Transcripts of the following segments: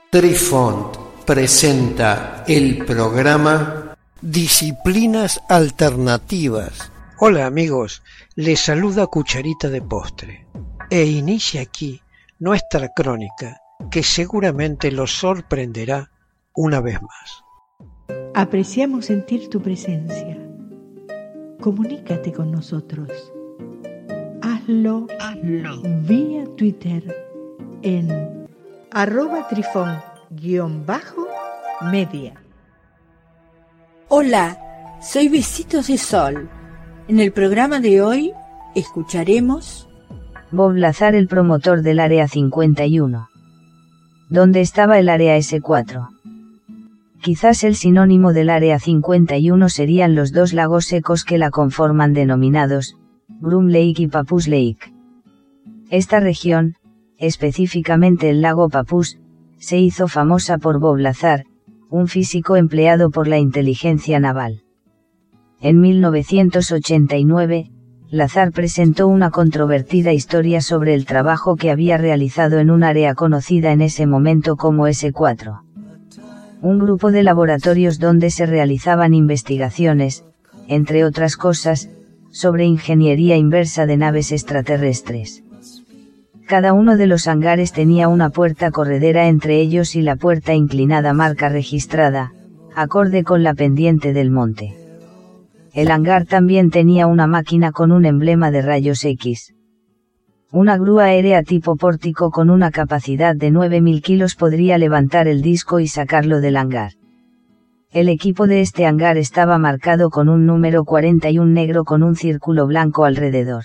Trifont presenta el programa Disciplinas Alternativas. Hola amigos, les saluda Cucharita de Postre e inicia aquí nuestra crónica que seguramente los sorprenderá una vez más. Apreciamos sentir tu presencia. Comunícate con nosotros. Hazlo vía Twitter en @trifon_media. Hola, soy Besitos de Sol. En el programa de hoy escucharemos Bob Lazar, el promotor del Área 51. ¿Dónde estaba el Área S4? Quizás el sinónimo del Área 51 serían los dos lagos secos que la conforman denominados Groom Lake y Papoose Lake. Esta región, específicamente el lago Papoose, se hizo famosa por Bob Lazar, un físico empleado por la inteligencia naval. En 1989, Lazar presentó una controvertida historia sobre el trabajo que había realizado en un área conocida en ese momento como S4. Un grupo de laboratorios donde se realizaban investigaciones, entre otras cosas, sobre ingeniería inversa de naves extraterrestres. Cada uno de los hangares tenía una puerta corredera entre ellos y la puerta inclinada marca registrada, acorde con la pendiente del monte. El hangar también tenía una máquina con un emblema de rayos X. Una grúa aérea tipo pórtico con una capacidad de 9.000 kilos podría levantar el disco y sacarlo del hangar. El equipo de este hangar estaba marcado con un número 41 negro con un círculo blanco alrededor.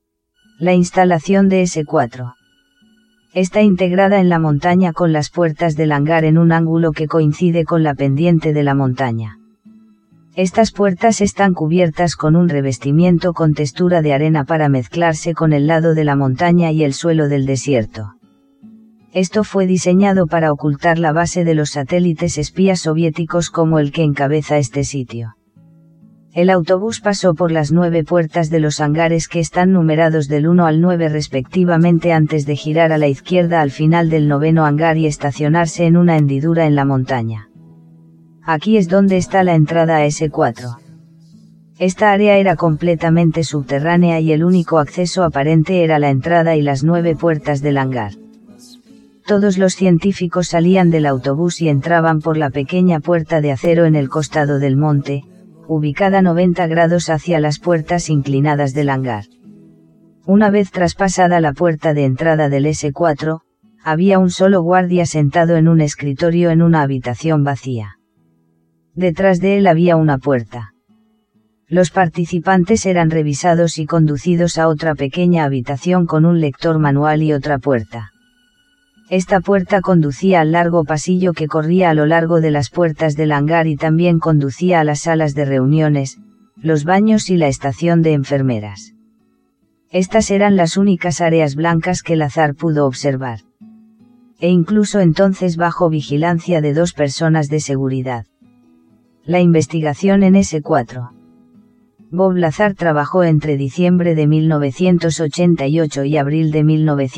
La instalación de S4 está integrada en la montaña con las puertas del hangar en un ángulo que coincide con la pendiente de la montaña. Estas puertas están cubiertas con un revestimiento con textura de arena para mezclarse con el lado de la montaña y el suelo del desierto. Esto fue diseñado para ocultar la base de los satélites espías soviéticos como el que encabeza este sitio. El autobús pasó por las 9 puertas de los hangares que están numerados del 1 al 9 respectivamente antes de girar a la izquierda al final del 9º hangar y estacionarse en una hendidura en la montaña. Aquí es donde está la entrada a S4. Esta área era completamente subterránea y el único acceso aparente era la entrada y las 9 puertas del hangar. Todos los científicos salían del autobús y entraban por la pequeña puerta de acero en el costado del monte, ubicada 90 grados hacia las puertas inclinadas del hangar. Una vez traspasada la puerta de entrada del S4, había un solo guardia sentado en un escritorio en una habitación vacía. Detrás de él había una puerta. Los participantes eran revisados y conducidos a otra pequeña habitación con un lector manual y otra puerta. Esta puerta conducía al largo pasillo que corría a lo largo de las puertas del hangar y también conducía a las salas de reuniones, los baños y la estación de enfermeras. Estas eran las únicas áreas blancas que Lazar pudo observar. E incluso entonces bajo vigilancia de 2 personas de seguridad. La investigación en S4. Bob Lazar trabajó entre diciembre de 1988 y abril de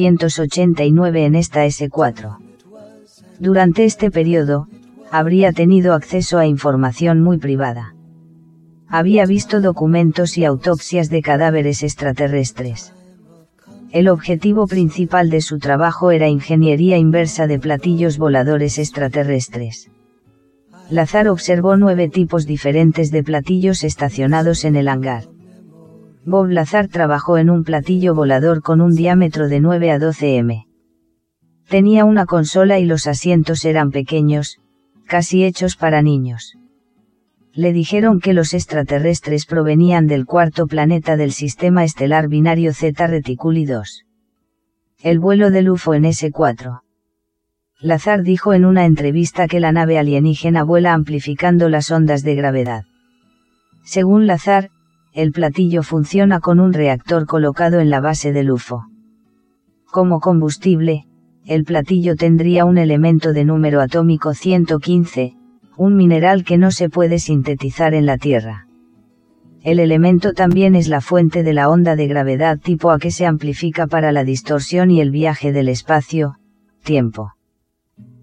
1989 en esta S4. Durante este periodo, habría tenido acceso a información muy privada. Había visto documentos y autopsias de cadáveres extraterrestres. El objetivo principal de su trabajo era ingeniería inversa de platillos voladores extraterrestres. Lazar observó 9 tipos diferentes de platillos estacionados en el hangar. Bob Lazar trabajó en un platillo volador con un diámetro de 9 a 12 m. Tenía una consola y los asientos eran pequeños, casi hechos para niños. Le dijeron que los extraterrestres provenían del 4º planeta del sistema estelar binario Zeta Reticuli 2. El vuelo del UFO en S4. Lazar dijo en una entrevista que la nave alienígena vuela amplificando las ondas de gravedad. Según Lazar, el platillo funciona con un reactor colocado en la base del UFO. Como combustible, el platillo tendría un elemento de número atómico 115, un mineral que no se puede sintetizar en la Tierra. El elemento también es la fuente de la onda de gravedad tipo A que se amplifica para la distorsión y el viaje del espacio, tiempo.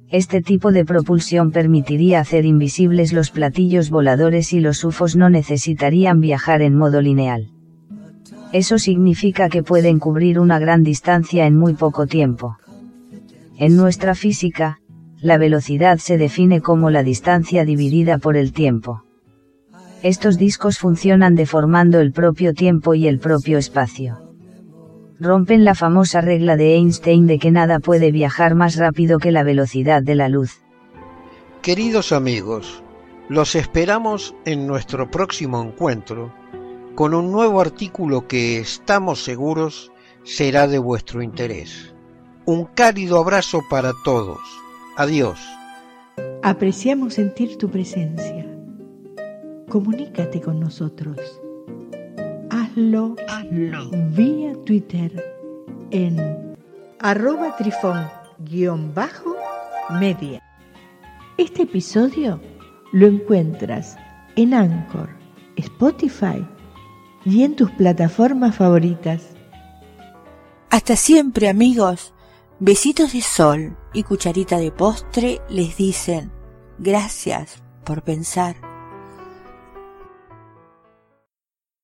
Este tipo de propulsión permitiría hacer invisibles los platillos voladores y los UFOs no necesitarían viajar en modo lineal. Eso significa que pueden cubrir una gran distancia en muy poco tiempo. En nuestra física, la velocidad se define como la distancia dividida por el tiempo. Estos discos funcionan deformando el propio tiempo y el propio espacio. Rompen la famosa regla de Einstein de que nada puede viajar más rápido que la velocidad de la luz. Queridos amigos, los esperamos en nuestro próximo encuentro con un nuevo artículo que estamos seguros será de vuestro interés. Un cálido abrazo para todos. Adiós. Apreciamos sentir tu presencia. Comunícate con nosotros. Hazlo vía Twitter en @trifón_media. Este episodio lo encuentras en Anchor, Spotify y en tus plataformas favoritas. Hasta siempre, amigos. Besitos de sol y cucharita de postre les dicen gracias por pensar.